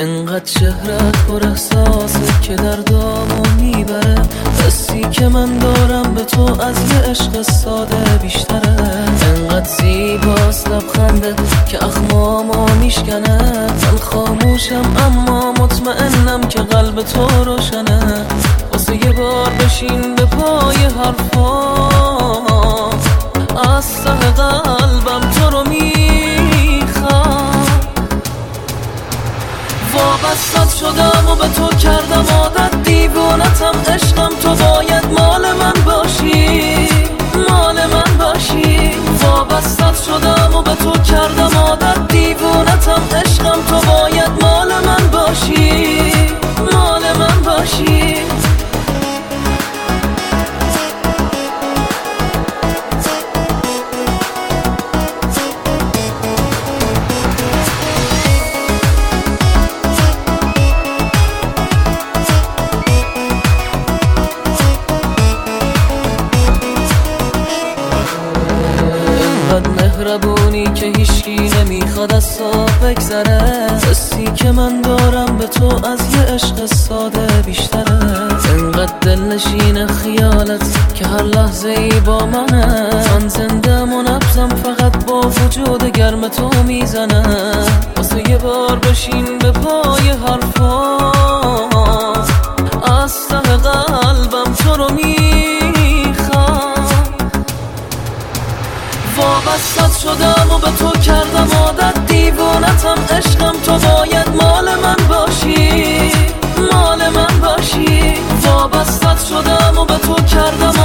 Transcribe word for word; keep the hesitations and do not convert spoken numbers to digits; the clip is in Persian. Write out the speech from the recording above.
انقدر چهرت پر احساسه که دردامو میبره. حسی که من دارم به تو از یه عشق ساده بیشتره. انقدر زیباست لبخنده که اخمامو میشکنه. من خاموشم اما مطمئنم که قلب تو روشنه. واسه یه بار بشین به پای حرفام، از ته قلبم تو رو میخوام. وابستت شدم و به تو کردم عادت، دیوونتم عشقم، تو باید مال من باشی، مال من باشی. وابستت شدم و به تو کردم عادت، دیوونتم عشقم، تو باید مال من باشی، مال من باشی. مهربونی که هیچکی نمیخواد از تو بگذره. حسی که من دارم به تو از یه عشق ساده بیشتره. انقدر دلنشین خیالت که هر لحظه ای با منه. من زندم و نبضم فقط با وجود گرم تو میزنه. واسه یه بار بشین به پای حرفام، از ته قلبم تو رو میخوام. وابستت شدم و به تو کردم عادت، دیوونتم عشقم، تو باید مال من باشی، مال من باشی. وابستت شدم و به تو کردم